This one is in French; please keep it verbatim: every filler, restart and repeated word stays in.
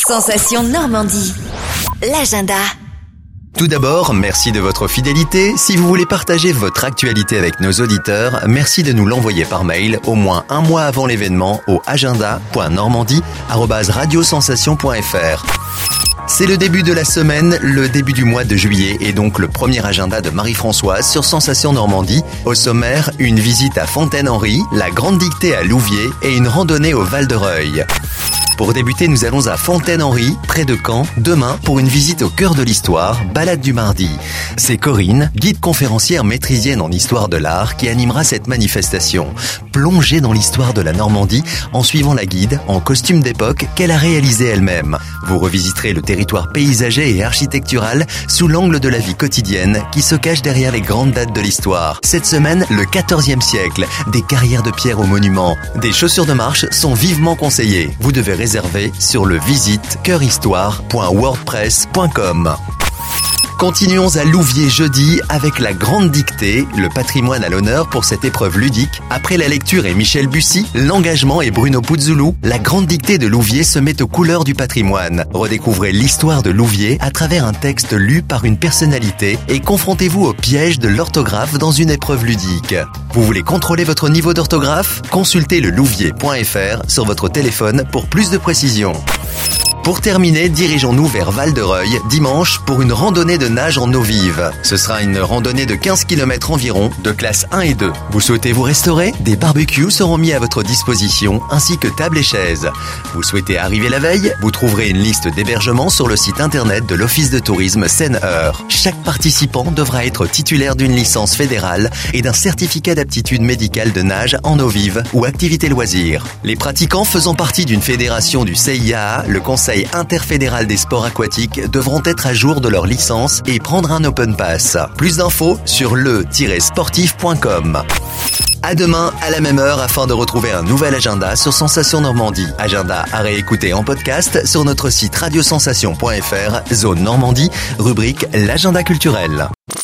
Sensation Normandie, l'agenda. Tout d'abord, merci de votre fidélité. Si vous voulez partager votre actualité avec nos auditeurs, merci de nous l'envoyer par mail au moins un mois avant l'événement au agenda point normandie arobase radiosensation point f r. C'est le début de la semaine, le début du mois de juillet et donc le premier agenda de Marie-Françoise sur Sensation Normandie. Au sommaire, une visite à Fontaine-Henri, la Grande Dictée à Louviers et une randonnée au Val-de-Reuil. Pour débuter, nous allons à Fontaine-Henri, près de Caen, demain pour une visite au cœur de l'histoire, balade du mardi. C'est Corinne, guide conférencière maîtrisienne en histoire de l'art, qui animera cette manifestation. Plongée dans l'histoire de la Normandie en suivant la guide en costume d'époque qu'elle a réalisé elle-même. Vous revisiterez le territoire paysager et architectural sous l'angle de la vie quotidienne qui se cache derrière les grandes dates de l'histoire. Cette semaine, le quatorzième siècle, des carrières de pierre aux monuments, des chaussures de marche sont vivement conseillées. Vous devez réservé sur le visite coeur histoire point wordpress point com. Continuons à Louviers jeudi avec la Grande Dictée, le patrimoine à l'honneur pour cette épreuve ludique. Après la lecture et Michel Bussy, l'engagement et Bruno Puzzoulou, la Grande Dictée de Louviers se met aux couleurs du patrimoine. Redécouvrez l'histoire de Louviers à travers un texte lu par une personnalité et confrontez-vous au piège de l'orthographe dans une épreuve ludique. Vous voulez contrôler votre niveau d'orthographe ? Consultez le louviers point f r sur votre téléphone pour plus de précisions. Pour terminer, dirigeons-nous vers Val-de-Reuil dimanche pour une randonnée de nage en eau vive. Ce sera une randonnée de quinze kilomètres environ, de classe un et deux. Vous souhaitez vous restaurer ? Des barbecues seront mis à votre disposition, ainsi que tables et chaises. Vous souhaitez arriver la veille ? Vous trouverez une liste d'hébergements sur le site internet de l'Office de tourisme Seine-Eure. Chaque participant devra être titulaire d'une licence fédérale et d'un certificat d'aptitude médicale de nage en eau vive ou activité loisirs. Les pratiquants faisant partie d'une fédération du C I A A, le Conseil interfédéral des sports aquatiques devront être à jour de leur licence et prendre un Open Pass. Plus d'infos sur le tiret sportif point com. À demain, à la même heure, afin de retrouver un nouvel agenda sur Sensation Normandie. Agenda à réécouter en podcast sur notre site radiosensation point f r, zone Normandie, rubrique l'agenda culturel.